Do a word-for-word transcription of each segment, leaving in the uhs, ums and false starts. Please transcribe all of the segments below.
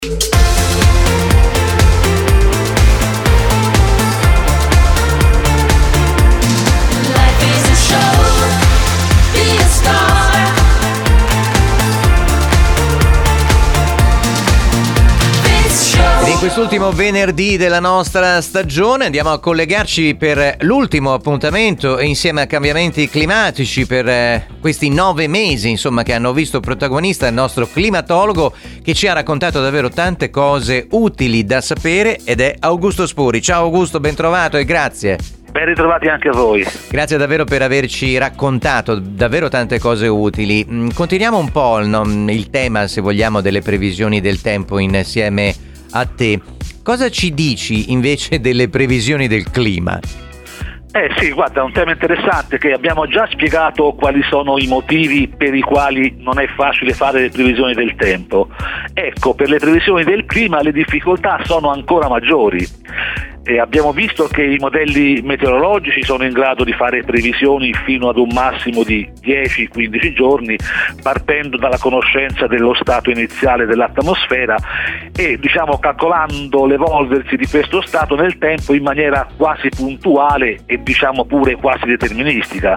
Quest'ultimo venerdì della nostra stagione andiamo a collegarci per l'ultimo appuntamento insieme a cambiamenti climatici per eh, questi nove mesi, insomma, che hanno visto protagonista il nostro climatologo che ci ha raccontato davvero tante cose utili da sapere ed è Augusto Spuri. Ciao Augusto, ben trovato e grazie. Ben ritrovati anche a voi. Grazie davvero per averci raccontato davvero tante cose utili. Continuiamo un po' no, il tema, se vogliamo, delle previsioni del tempo insieme a te. Cosa ci dici invece delle previsioni del clima? Eh sì, guarda, è un tema interessante che abbiamo già spiegato quali sono i motivi per i quali non è facile fare le previsioni del tempo. Ecco, per le previsioni del clima le difficoltà sono ancora maggiori. E abbiamo visto che i modelli meteorologici sono in grado di fare previsioni fino ad un massimo di dieci quindici giorni, partendo dalla conoscenza dello stato iniziale dell'atmosfera e diciamo calcolando l'evolversi di questo stato nel tempo in maniera quasi puntuale e diciamo pure quasi deterministica.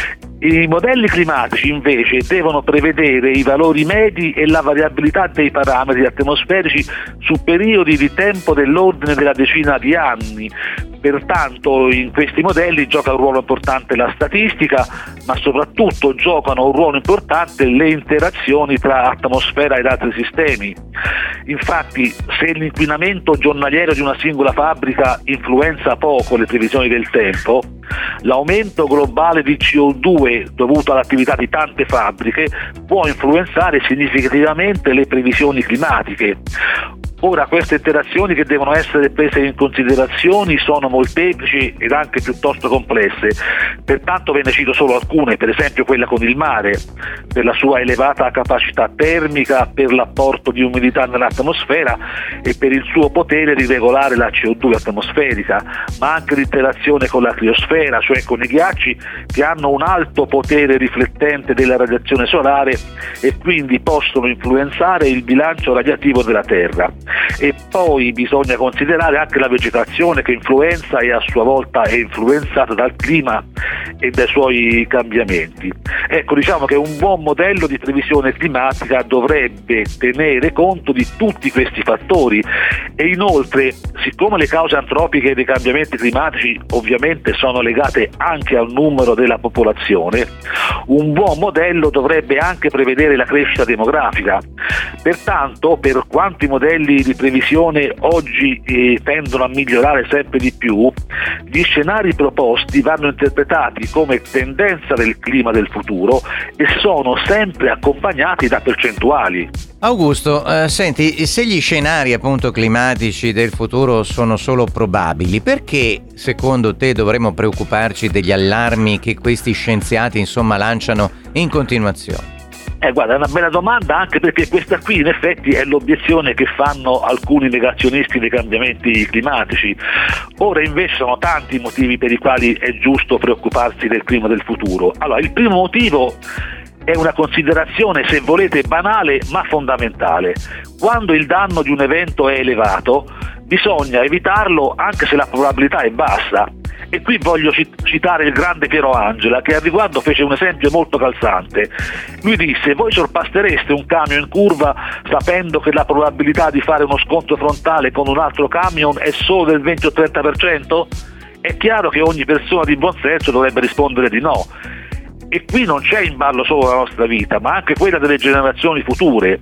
I modelli climatici invece devono prevedere i valori medi e la variabilità dei parametri atmosferici su periodi di tempo dell'ordine della decina di anni. Pertanto in questi modelli gioca un ruolo importante la statistica, ma soprattutto giocano un ruolo importante le interazioni tra atmosfera ed altri sistemi. Infatti, se l'inquinamento giornaliero di una singola fabbrica influenza poco le previsioni del tempo, l'aumento globale di C O due dovuto all'attività di tante fabbriche può influenzare significativamente le previsioni climatiche. Ora, queste interazioni che devono essere prese in considerazione sono molteplici ed anche piuttosto complesse, pertanto ve ne cito solo alcune, per esempio quella con il mare, per la sua elevata capacità termica, per l'apporto di umidità nell'atmosfera e per il suo potere di regolare la C O due atmosferica, ma anche l'interazione con la criosfera, cioè con i ghiacci che hanno un alto potere riflettente della radiazione solare e quindi possono influenzare il bilancio radiativo della Terra. E poi bisogna considerare anche la vegetazione che influenza e a sua volta è influenzata dal clima e dai suoi cambiamenti. Ecco, diciamo che un buon modello di previsione climatica dovrebbe tenere conto di tutti questi fattori e inoltre, siccome le cause antropiche dei cambiamenti climatici ovviamente sono legate anche al numero della popolazione, un buon modello dovrebbe anche prevedere la crescita demografica. Pertanto, per quanti modelli di previsione oggi eh, tendono a migliorare sempre di più, gli scenari proposti vanno interpretati come tendenza del clima del futuro e sono sempre accompagnati da percentuali. Augusto, eh, senti, se gli scenari appunto climatici del futuro sono solo probabili, perché secondo te dovremmo preoccuparci degli allarmi che questi scienziati insomma lanciano in continuazione? Eh, guarda, è una bella domanda, anche perché questa qui in effetti è l'obiezione che fanno alcuni negazionisti dei cambiamenti climatici. Ora invece sono tanti i motivi per i quali è giusto preoccuparsi del clima del futuro. Allora, il primo motivo è una considerazione, se volete, banale ma fondamentale. Quando il danno di un evento è elevato, bisogna evitarlo anche se la probabilità è bassa. E qui voglio citare il grande Piero Angela, che al riguardo fece un esempio molto calzante. Lui disse: voi sorpassereste un camion in curva sapendo che la probabilità di fare uno scontro frontale con un altro camion è solo del venti o trenta per cento? È chiaro che ogni persona di buon senso dovrebbe rispondere di no. E qui non c'è in ballo solo la nostra vita, ma anche quella delle generazioni future.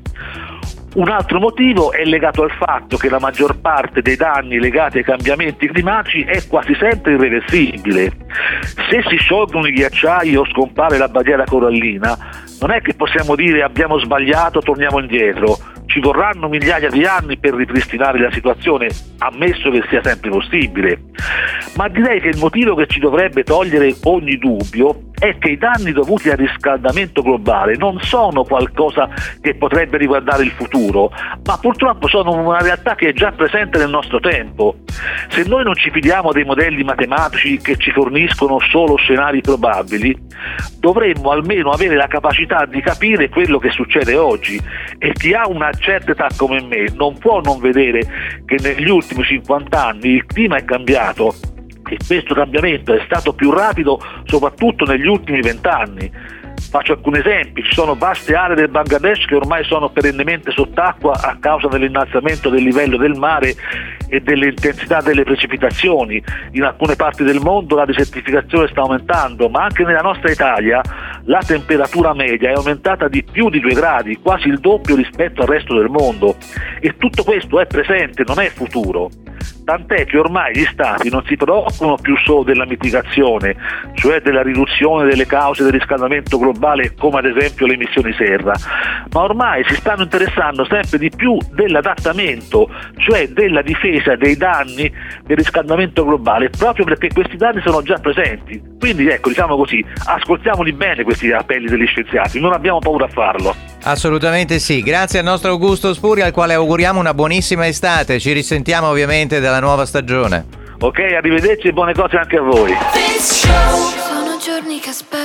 Un altro motivo è legato al fatto che la maggior parte dei danni legati ai cambiamenti climatici è quasi sempre irreversibile. Se si sciolgono i ghiacciai o scompare la barriera corallina, non è che possiamo dire abbiamo sbagliato, torniamo indietro. Ci vorranno migliaia di anni per ripristinare la situazione, ammesso che sia sempre possibile. Ma direi che il motivo che ci dovrebbe togliere ogni dubbio è che i danni dovuti al riscaldamento globale non sono qualcosa che potrebbe riguardare il futuro, ma purtroppo sono una realtà che è già presente nel nostro tempo. Se noi non ci fidiamo dei modelli matematici che ci forniscono solo scenari probabili, dovremmo almeno avere la capacità di capire quello che succede oggi, e chi ha una certa età come me non può non vedere che negli ultimi cinquanta anni il clima è cambiato, e questo cambiamento è stato più rapido soprattutto negli ultimi vent'anni. Faccio alcuni esempi: ci sono vaste aree del Bangladesh che ormai sono perennemente sott'acqua a causa dell'innalzamento del livello del mare e dell'intensità delle precipitazioni. In alcune parti del mondo la desertificazione sta aumentando, ma anche nella nostra Italia la temperatura media è aumentata di più di due gradi, quasi il doppio rispetto al resto del mondo, e tutto questo è presente, non è futuro. Tant'è che ormai gli stati non si preoccupano più solo della mitigazione, cioè della riduzione delle cause del riscaldamento globale, come ad esempio le emissioni serra, ma ormai si stanno interessando sempre di più dell'adattamento, cioè della difesa dei danni del riscaldamento globale, proprio perché questi danni sono già presenti. Quindi ecco, diciamo così, ascoltiamoli bene questi appelli degli scienziati, non abbiamo paura a farlo. Assolutamente sì, grazie al nostro Augusto Spuri, al quale auguriamo una buonissima estate. Ci risentiamo ovviamente dalla nuova stagione. Ok, arrivederci e buone cose anche a voi. Sono giorni che aspetto